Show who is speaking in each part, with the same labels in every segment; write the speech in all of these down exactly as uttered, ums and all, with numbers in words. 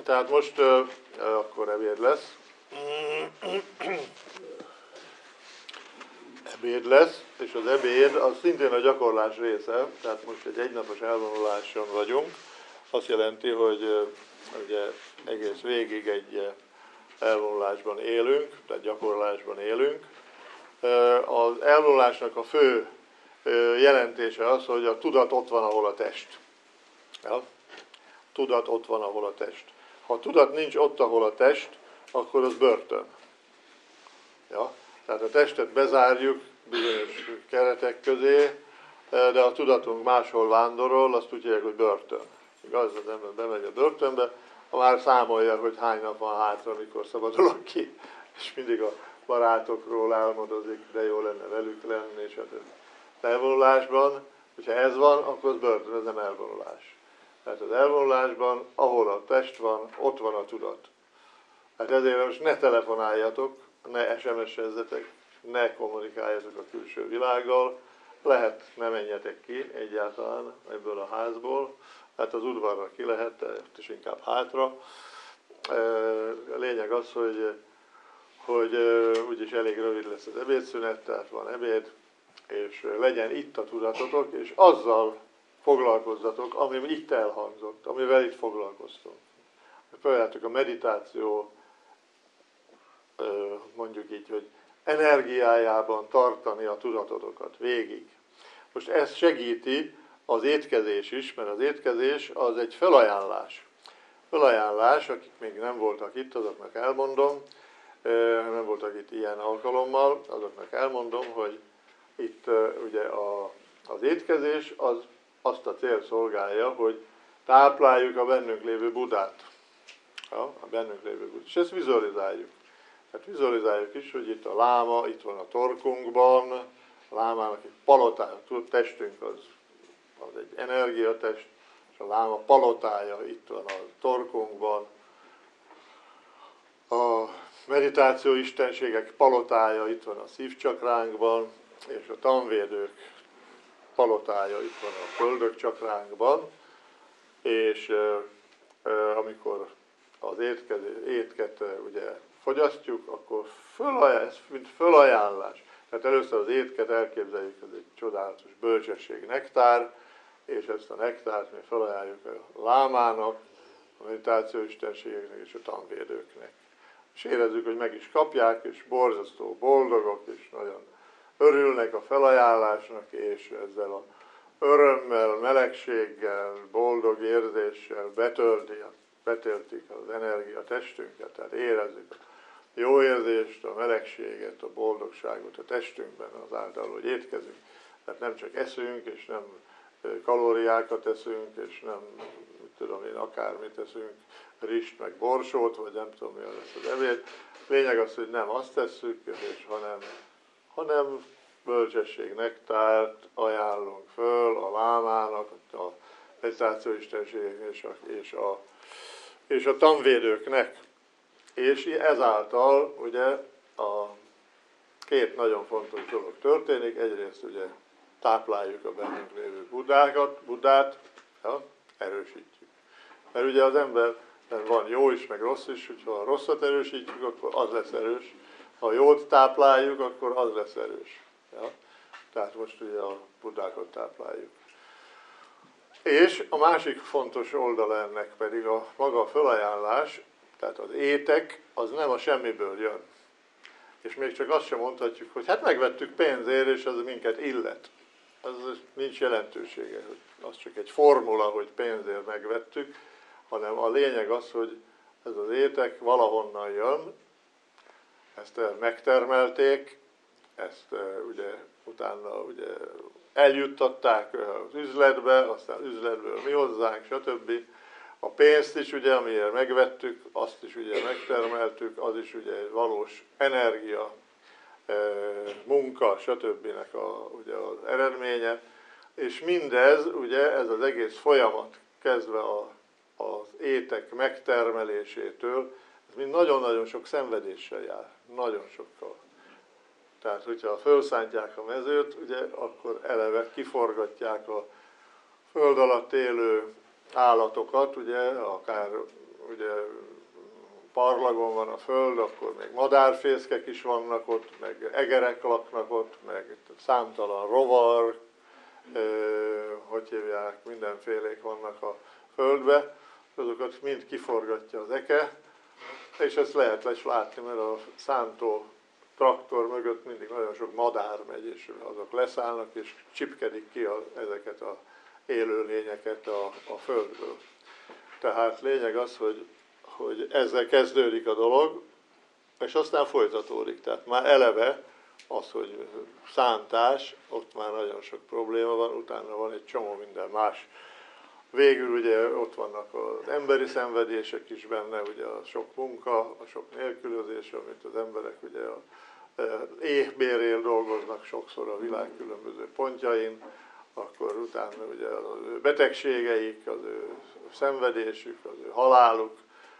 Speaker 1: Tehát most uh, akkor ebéd lesz. Ebéd lesz, és az ebéd az szintén a gyakorlás része, tehát most egy egynapos elvonuláson vagyunk. Azt jelenti, hogy uh, ugye egész végig egy uh, elvonulásban élünk, tehát gyakorlásban élünk. Uh, az elvonulásnak a fő uh, jelentése az, hogy a tudat ott van, ahol a test. Ja? Tudat ott van, ahol a test. Ha a tudat nincs ott, ahol a test, akkor az börtön. Ja? Tehát a testet bezárjuk bizonyos keretek közé, de a tudatunk máshol vándorol, azt úgy hívják, hogy börtön. Igaz, az ember bemegy a börtönbe, ha már számolja, hogy hány nap van hátra, mikor szabadulok ki, és mindig a barátokról álmodozik, de jó lenne velük lenni, és hát elvonulásban, hogyha ez van, akkor az börtön, ez nem elvonulás. Tehát az elvonulásban, ahol a test van, ott van a tudat. Hát ezért most ne telefonáljatok, ne es em es-ezzetek, ne kommunikáljatok a külső világgal, lehet, ne menjetek ki egyáltalán ebből a házból, hát az udvarra ki lehet, és inkább hátra. A lényeg az, hogy, hogy úgyis elég rövid lesz az ebédszünet, tehát van ebéd, és legyen itt a tudatotok, és azzal foglalkozzatok, ami itt elhangzott, amivel itt foglalkoztunk. Például a meditáció, mondjuk így, hogy energiájában tartani a tudatotokat végig. Most ez segíti az étkezés is, mert az étkezés az egy felajánlás. Felajánlás, akik még nem voltak itt, azoknak elmondom, nem voltak itt ilyen alkalommal, azoknak elmondom, hogy itt ugye a, az étkezés az azt a cél szolgálja, hogy tápláljuk a bennünk lévő Budát. Ja, a bennünk lévő Budát. És ezt vizualizáljuk. Hát vizualizáljuk is, hogy itt a láma, itt van a torkunkban, a lámának egy palotája, a testünk az, az egy energiatest, és a láma palotája itt van a torkunkban. A meditáció istenségek palotája itt van a szívcsakránkban, és a tanvédők palotája itt van a földök csakránkban, és e, e, amikor az étkező, étket e, ugye fogyasztjuk, akkor fölajánlás, ez mint fölajánlás. Tehát először az étket elképzeljük, ez egy csodálatos bölcsesség nektár, és ezt a nektárt mi felajánljuk a lámának, a meditáció istenségeknek és a tanvédőknek. És érezzük, hogy meg is kapják, és borzasztó boldogok, és nagyon örülnek a felajánlásnak, és ezzel a örömmel, melegséggel, boldog érzéssel betölti, betöltik az energia testünket, tehát érezzük a jó érzést, a melegséget, a boldogságot a testünkben azáltal, hogy étkezünk. Tehát nem csak eszünk, és nem kalóriákat eszünk, és nem, mit tudom én, akármit eszünk, rist, meg borsót, vagy nem tudom, mi lesz az ebéd. Lényeg az, hogy nem azt tesszük, és hanem hanem bölcsesség nektárt ajánlunk föl a lámának, a meditáció istenségeknek és a, és, a, és a tanvédőknek. És ezáltal ugye a két nagyon fontos dolog történik. Egyrészt ugye tápláljuk a bennünk lévő budákat, budát, ja, erősítjük. Mert ugye az emberben van jó is, meg rossz is, hogyha a rosszat erősítjük, akkor az lesz erős. Ha jót tápláljuk, akkor az lesz erős. Ja? Tehát most ugye a budákat tápláljuk. És a másik fontos oldala ennek pedig a maga a felajánlás, tehát az étek, az nem a semmiből jön. És még csak azt sem mondhatjuk, hogy hát megvettük pénzért, és az minket illet. Az nincs jelentősége. Az csak egy formula, hogy pénzért megvettük, hanem a lényeg az, hogy ez az étek valahonnan jön, ezt megtermelték, ezt ugye utána ugye eljuttatták az üzletbe, aztán üzletből mi hozzánk, stb. A pénzt is ugye, amiért megvettük, azt is ugye megtermeltük, az is ugye valós energia, munka, stb. A, ugye az eredménye. És mindez, ugye ez az egész folyamat, kezdve a, az étek megtermelésétől, ez mind nagyon-nagyon sok szenvedéssel jár, nagyon sokkal. Tehát, hogyha felszántják a mezőt, ugye, akkor eleve kiforgatják a föld alatt élő állatokat, ugye, akár ugye parlagon van a föld, akkor még madárfészkek is vannak ott, meg egerek laknak ott, meg számtalan rovar, hogy hívják, mindenfélék vannak a földbe, azokat mind kiforgatja az eke, és ezt lehet is látni, mert a szántó traktor mögött mindig nagyon sok madár megy, és azok leszállnak, és csipkedik ki a, ezeket az élőlényeket a, a földből. Tehát lényeg az, hogy, hogy ezzel kezdődik a dolog, és aztán folytatódik. Tehát már eleve az, hogy szántás, ott már nagyon sok probléma van, utána van egy csomó minden más. Végül ugye ott vannak az emberi szenvedések is benne, ugye a sok munka, a sok nélkülözés, amit az emberek ugye a éhbérrel dolgoznak sokszor a világ különböző pontjain, akkor utána ugye az ő betegségeik, az ő szenvedésük, az ő haláluk,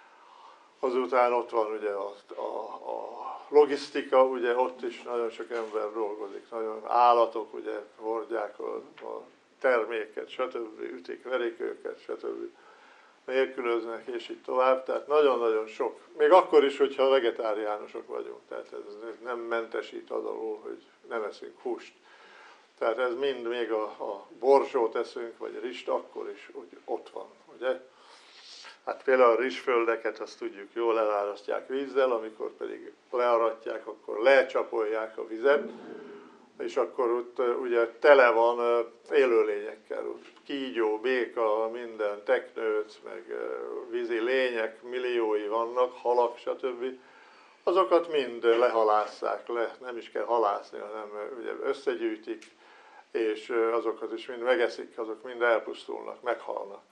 Speaker 1: azután ott van ugye a, a, a logisztika, ugye ott is nagyon sok ember dolgozik, nagyon állatok ugye hordják a, a terméket, stb. Ütik, verik őket, stb. Nélkülöznek, és így tovább. Tehát nagyon-nagyon sok. Még akkor is, hogyha vegetáriánusok vagyunk. Tehát ez nem mentesít az alól, hogy nem eszünk húst. Tehát ez mind, még a, a borsót eszünk, vagy rist, akkor is úgy ott van, ugye? Hát például a rizsföldeket, azt tudjuk, jól elárasztják vízzel, amikor pedig learatják, akkor lecsapolják a vizet, és akkor ott ugye tele van élőlényekkel, kígyó, béka, minden, teknőc, meg vízi lények, milliói vannak, halak, stb. Azokat mind lehalásszák le, nem is kell halászni, hanem ugye összegyűjtik, és azokat is mind megeszik, azok mind elpusztulnak, meghalnak.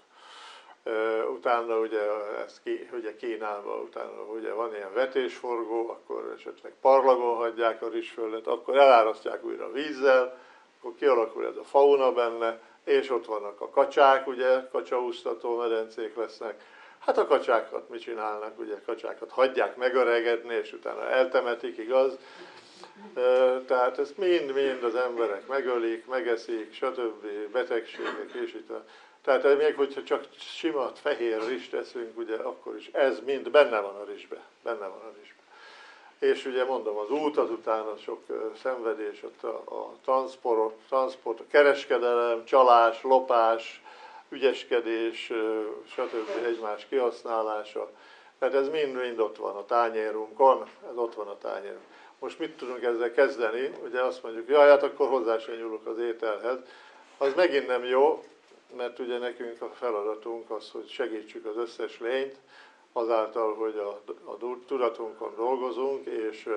Speaker 1: Utána ugye, ez ki, ugye Kínában, utána ugye van ilyen vetésforgó, akkor esetleg parlagon hagyják a rizsföldet, akkor elárasztják újra vízzel, akkor kialakul ez a fauna benne, és ott vannak a kacsák, ugye, kacsaúsztató medencék lesznek. Hát a kacsákat mit csinálnak, ugye, kacsákat hagyják megöregedni, és utána eltemetik, igaz? Tehát ezt mind-mind az emberek megölik, megeszik, stb. Betegségek, és itt a Tehát még hogyha csak sima fehér rizst teszünk, ugye, akkor is ez mind benne van a rizsbe. Benne van a rizsbe. És ugye mondom, az út, azután a sok szenvedés, ott a, a transport, transport, a kereskedelem, csalás, lopás, ügyeskedés, stb. Egymás kihasználása. Tehát ez mind-mind ott van a tányérunkon, ez ott van a tányérunk. Most mit tudunk ezzel kezdeni? Ugye azt mondjuk, jaj, hát akkor hozzá sem nyúlok az ételhez. Az megint nem jó, mert ugye nekünk a feladatunk az, hogy segítsük az összes lényt, azáltal, hogy a, a tudatunkon dolgozunk, és,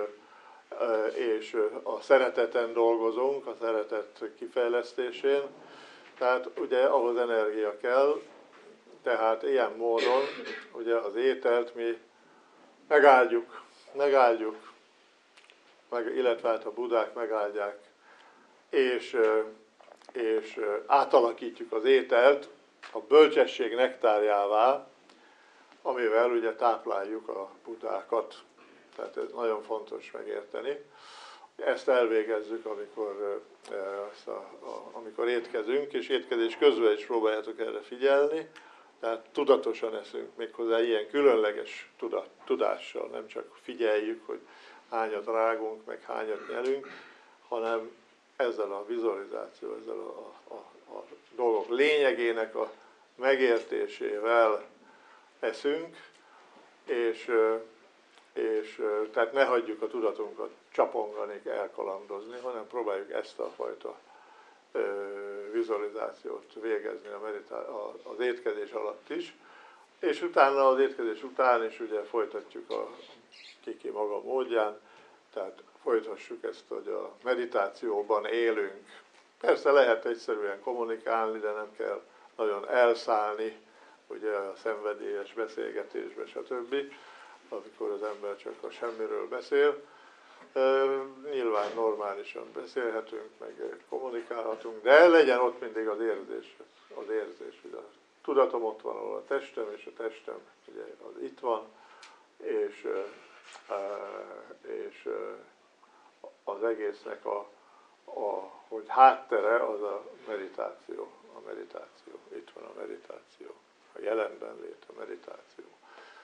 Speaker 1: és a szereteten dolgozunk, a szeretet kifejlesztésén. Tehát ugye ahhoz energia kell, tehát ilyen módon ugye az ételt mi megáldjuk, megáldjuk, meg, illetve hát a budák megáldják, és és átalakítjuk az ételt a bölcsesség nektárjává, amivel ugye tápláljuk a budákat. Tehát ez nagyon fontos megérteni. Ezt elvégezzük, amikor, ezt a, a, amikor étkezünk, és étkezés közben is próbáljátok erre figyelni. Tehát tudatosan eszünk, méghozzá ilyen különleges tudat, tudással, nem csak figyeljük, hogy hányat rágunk, meg hányat nyelünk, hanem ezzel a vizualizáció, ezzel a, a, a dolgok lényegének a megértésével eszünk, és, és tehát ne hagyjuk a tudatunkat csapongani, elkalandozni, hanem próbáljuk ezt a fajta vizualizációt végezni a meditá- az étkezés alatt is, és utána az étkezés után is ugye folytatjuk a kiki maga módján, tehát folytassuk ezt, hogy a meditációban élünk. Persze lehet egyszerűen kommunikálni, de nem kell nagyon elszállni, ugye a szenvedélyes beszélgetésbe, stb., amikor az ember csak a semmiről beszél. Nyilván normálisan beszélhetünk, meg kommunikálhatunk, de legyen ott mindig az érzés, az érzés, hogy a tudatom ott van, ahol a testem, és a testem ugye az itt van, és, és az egésznek a, a hogy háttere az a meditáció. A meditáció. Itt van a meditáció. A jelenben lét a meditáció.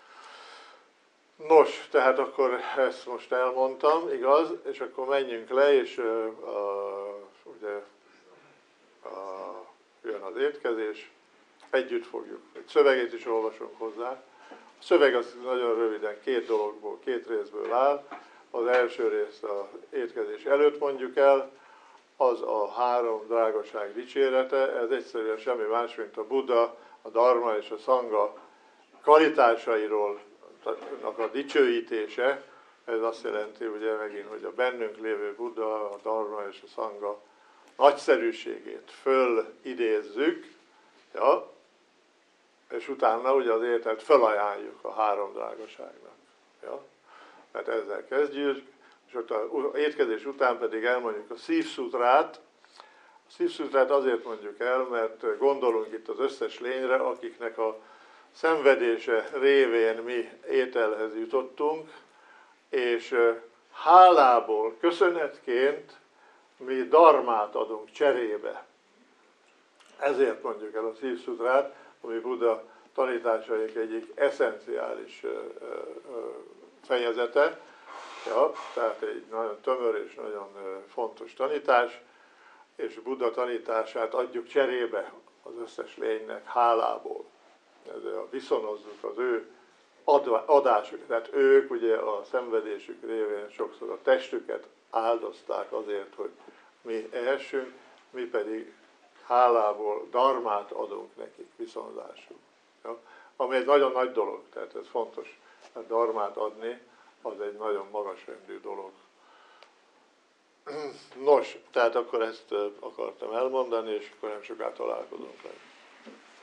Speaker 1: Nos, tehát akkor ezt most elmondtam, igaz? És akkor menjünk le, és uh, uh, ugye uh, jön az étkezés, együtt fogjuk. Egy szövegét is olvasunk hozzá. A szöveg az nagyon röviden két dologból, két részből áll. Az első részt az étkezés előtt mondjuk el, az a három drágaság dicsérete, ez egyszerűen semmi más, mint a Buddha, a Dharma és a Sangha kvalitásairól a dicsőítése. Ez azt jelenti, ugye megint, hogy a bennünk lévő Buddha, a Dharma és a Sangha nagyszerűségét fölidézzük, ja, és utána ugye az életet felajánljuk a három drágaságnak. Ja? Mert ezzel kezdjük, és ott az étkezés után pedig elmondjuk a szívszutrát. A szívszutrát azért mondjuk el, mert gondolunk itt az összes lényre, akiknek a szenvedése révén mi ételhez jutottunk, és hálából, köszönetként mi dharmát adunk cserébe. Ezért mondjuk el a szívszutrát, ami Buddha tanításaink egyik eszenciális fejezete, ja, tehát egy nagyon tömör és nagyon fontos tanítás, és Buddha tanítását adjuk cserébe az összes lénynek hálából. Ezzel viszonozzuk az ő adásuk, tehát ők ugye a szenvedésük révén sokszor a testüket áldozták azért, hogy mi ehessünk, mi pedig hálából dharmát adunk nekik viszonzásul. Ja? Ami egy nagyon nagy dolog, tehát ez fontos. A dharmát adni, az egy nagyon magasrendű dolog. Nos, tehát akkor ezt akartam elmondani, és akkor nem soká találkozunk.